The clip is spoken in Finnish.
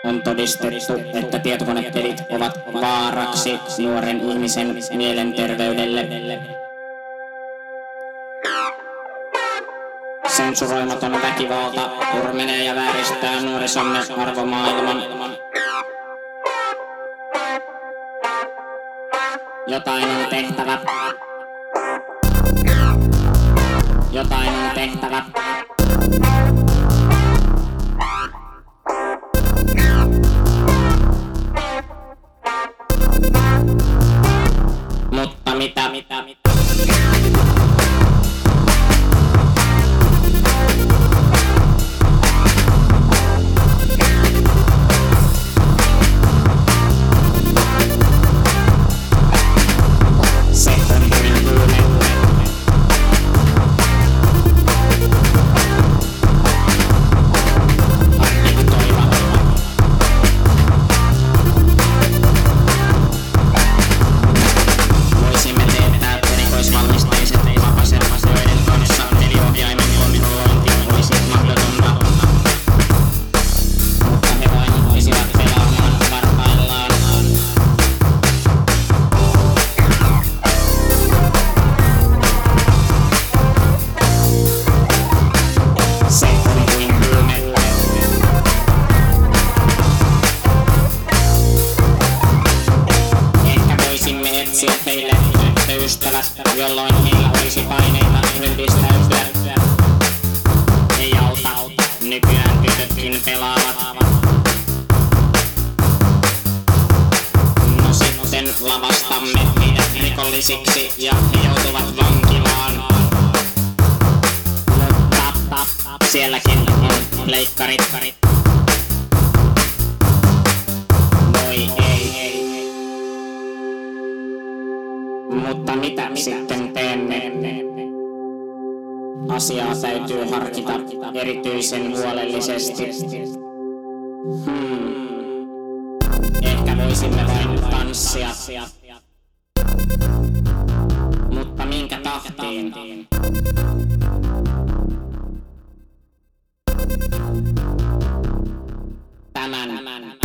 On todistettu, että tietokonepelit ovat vaaraksi nuoren ihmisen mielenterveydelle. Sensuroimaton väkivalta turmelee ja vääristää nuorisomme arvomaailman. Jotain on tehtävä. Jotain on tehtävä. Mutta mitä? Meille tyttöystävät, jolloin heillä olisi paineita ryhdistäytyä. Ei auta, nykyään tytötkin pelaavat. No sitten lavastamme heidät rikollisiksi ja he joutuvat vankilaan. Mutta sielläkin on leikkarit. Voi ei. Mutta mitä sitten teemme? Asiaa täytyy harkita erityisen huolellisesti. Ehkä voisimme vain tanssia. Mutta minkä tahtiin? Tämän